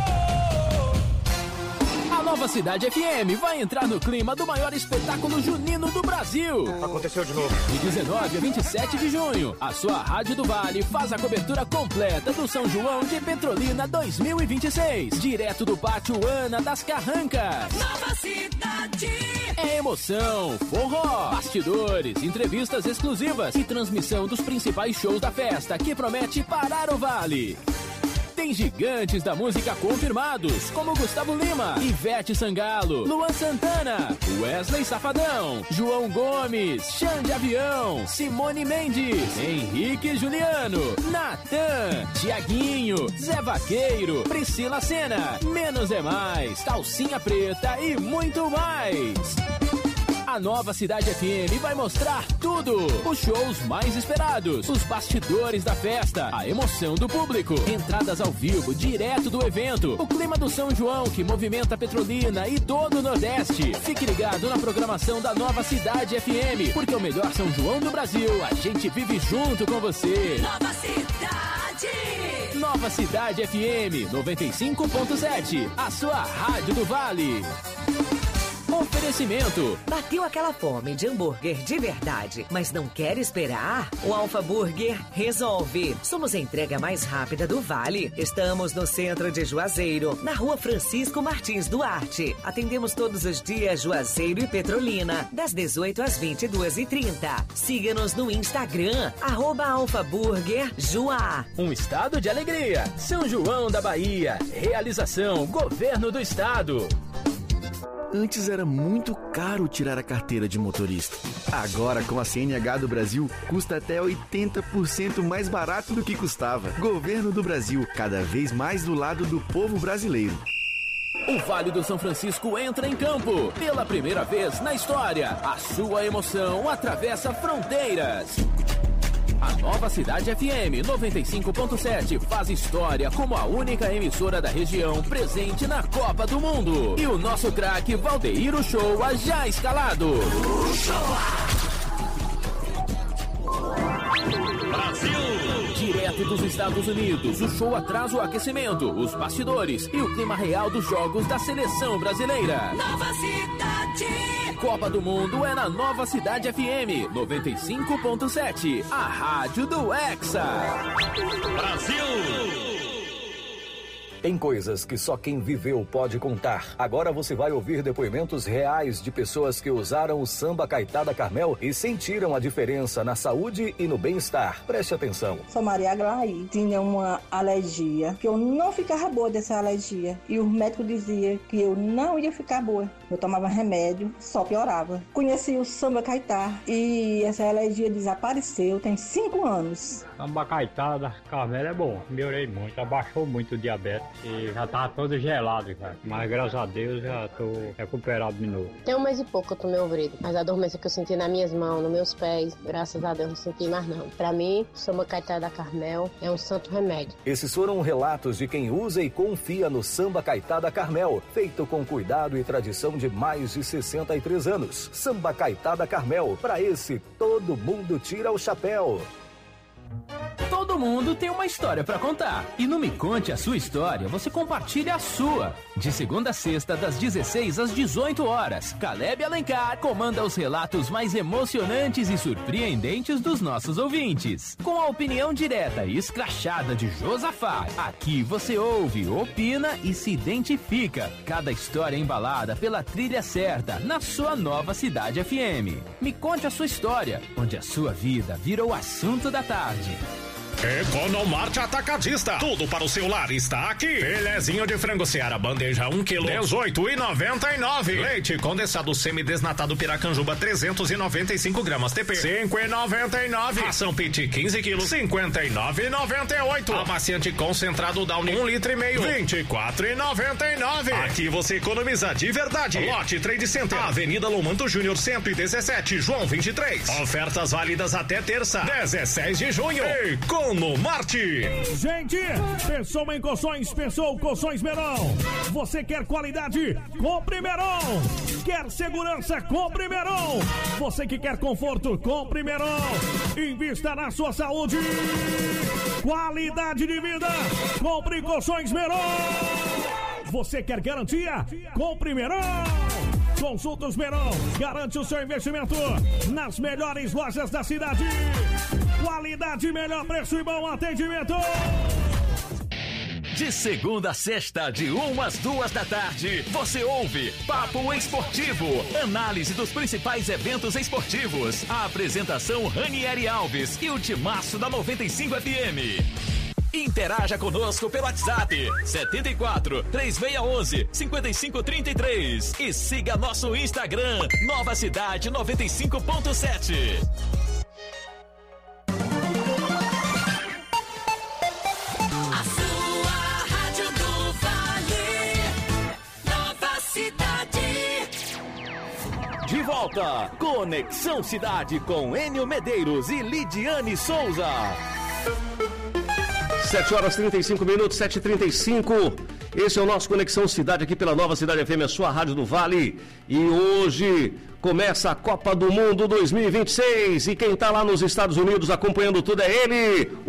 A Nova Cidade FM vai entrar no clima do maior espetáculo junino do Brasil. Aconteceu de novo. De 19 a 27 de junho, a sua Rádio do Vale faz a cobertura completa do São João de Petrolina 2026. Direto do Pátio Ana das Carrancas. Nova Cidade. É emoção, forró, bastidores, entrevistas exclusivas e transmissão dos principais shows da festa que promete parar o Vale. Tem gigantes da música confirmados, como Gustavo Lima, Ivete Sangalo, Luan Santana, Wesley Safadão, João Gomes, Xande Avião, Simone Mendes, Henrique Juliano, Natan, Tiaguinho, Zé Vaqueiro, Priscila Sena, Menos é Mais, Calcinha Preta e muito mais. A Nova Cidade FM vai mostrar tudo. Os shows mais esperados, os bastidores da festa, a emoção do público, entradas ao vivo direto do evento, o clima do São João que movimenta Petrolina e todo o Nordeste. Fique ligado na programação da Nova Cidade FM, porque o melhor São João do Brasil, a gente vive junto com você. Nova Cidade. Nova Cidade FM 95.7, a sua rádio do Vale. Oferecimento. Bateu aquela fome de hambúrguer de verdade, mas não quer esperar? O Alfa Burger resolve. Somos a entrega mais rápida do Vale. Estamos no centro de Juazeiro, na Rua Francisco Martins Duarte. Atendemos todos os dias Juazeiro e Petrolina, das 18 às 22h30. Siga-nos no Instagram, @alfaburgerjuá. Um estado de alegria. São João da Bahia. Realização Governo do Estado. Antes era muito caro tirar a carteira de motorista. Agora, com a CNH do Brasil, custa até 80% mais barato do que custava. Governo do Brasil, cada vez mais do lado do povo brasileiro. O Vale do São Francisco entra em campo. Pela primeira vez na história, a sua emoção atravessa fronteiras. A Nova Cidade FM 95.7 faz história como a única emissora da região presente na Copa do Mundo. E o nosso craque Valdeir Uchoa já escalado. Brasil! Direto dos Estados Unidos, o show traz o aquecimento, os bastidores e o clima real dos jogos da seleção brasileira. Nova Cidade! Copa do Mundo é na Nova Cidade FM 95.7, a rádio do Hexa. Brasil! Tem coisas que só quem viveu pode contar. Agora você vai ouvir depoimentos reais de pessoas que usaram o samba Caetada Carmel e sentiram a diferença na saúde e no bem-estar. Preste atenção. Sou Maria Aglaí, tinha uma alergia, que eu não ficava boa dessa alergia. E o médico dizia que eu não ia ficar boa. Eu tomava remédio, só piorava. Conheci o samba Caetá e essa alergia desapareceu, tem 5 anos. Samba Caetada Carmel é bom, melhorei muito, abaixou muito o diabetes. E já tava todo gelado, cara. Mas graças a Deus já tô recuperado de novo. Tem 1 mês e pouco que eu tomei o Vrido. Mas a dormência que eu senti nas minhas mãos, nos meus pés, graças a Deus não senti mais não. Pra mim, o samba Caetada Carmel é um santo remédio. Esses foram relatos de quem usa e confia no samba Caetada Carmel, feito com cuidado e tradição de mais de 63 anos. Samba Caetada Carmel, pra esse todo mundo tira o chapéu. Todo mundo tem uma história pra contar. E no Me Conte a Sua História, você compartilha a sua. De segunda a sexta, das 16 às 18 horas. Caleb Alencar comanda os relatos mais emocionantes e surpreendentes dos nossos ouvintes. Com a opinião direta e escrachada de Josafá. Aqui você ouve, opina e se identifica. Cada história embalada pela trilha certa, na sua Nova Cidade FM. Me Conte a Sua História, onde a sua vida vira o assunto da tarde. Economarte Atacadista. Tudo para o seu lar está aqui. Filezinho de frango Seara, bandeja 1 kg, 18,99. Leite condensado semidesnatado Piracanjuba, 395 gramas TP, 5,99. Ração Pit 15 kg, 59,98. Amaciante concentrado Downy 1,5 litro, 24,99. Aqui você economiza de verdade. Lote Trade Center, Avenida Lomanto Júnior 117, João 23. Ofertas válidas até terça, 16 de junho. Economarte. Gente, pensou em colchões, pensou colchões Meron. Você quer qualidade? Compre Meron. Quer segurança? Compre Meron. Você que quer conforto? Compre Meron. Invista na sua saúde. Qualidade de vida. Compre colchões Meron. Você quer garantia? Compre Meron. Consultas Meron. Garante o seu investimento nas melhores lojas da cidade. Qualidade, melhor preço e bom atendimento. De segunda a sexta, de 1 às 2 da tarde, você ouve Papo Esportivo, análise dos principais eventos esportivos. A apresentação Ranieri Alves e o timaço da 95 FM. Interaja conosco pelo WhatsApp 74 3611 5533 e siga nosso Instagram Nova Cidade 95.7. De volta, Conexão Cidade com Enio Medeiros e Lidiane Souza. 7h35, 7h35. Esse é o nosso Conexão Cidade aqui pela Nova Cidade FM, a sua rádio do Vale. E hoje começa a Copa do Mundo 2026. E quem está lá nos Estados Unidos acompanhando tudo é ele,